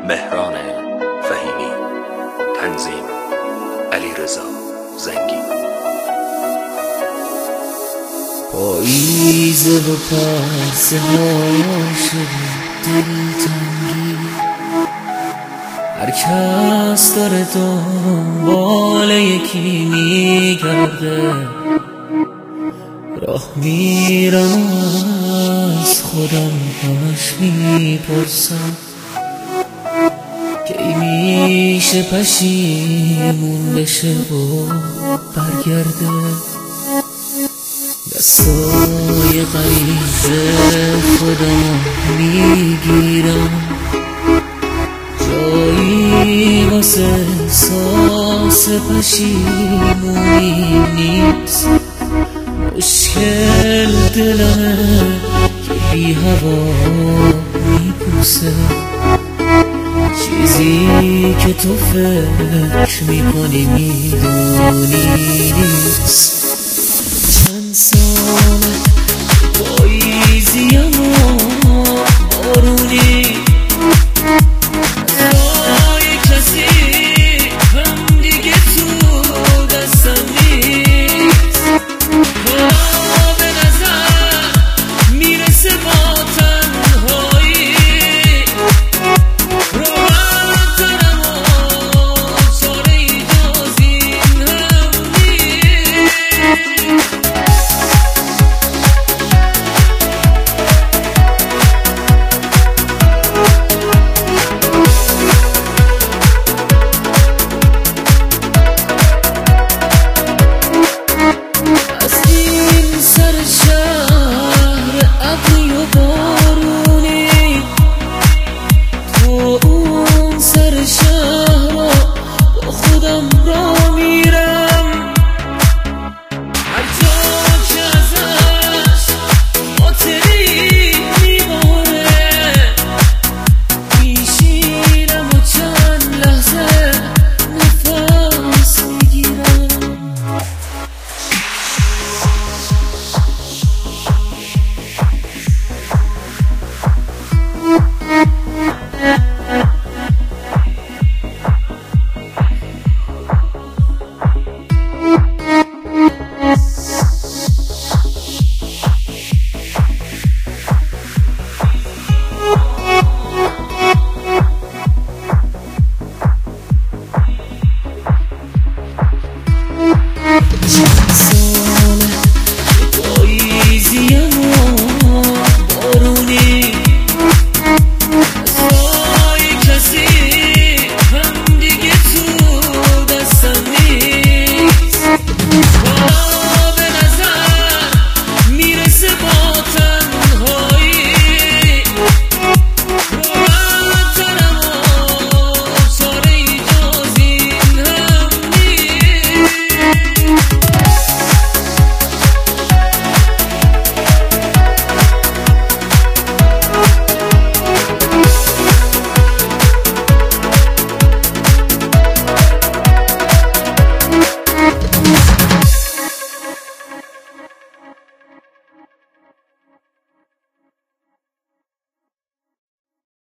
مهران فهیمی. تنظیم علیرضا زنگی. پاییزه و پرسه ها شده دلتنگی، هر کس داره دنبال یکی میگرده. راه میرم از خودم همش میپرسم کی میشه پشیمون بشه و برگرده. دستای غریزه خودم میگیرم، جایی واسه احساس پشیمونی نیست. مشکل دلمه که بی هوا میپوسه، چیزی که تو فکر میکنی میدونی نیست.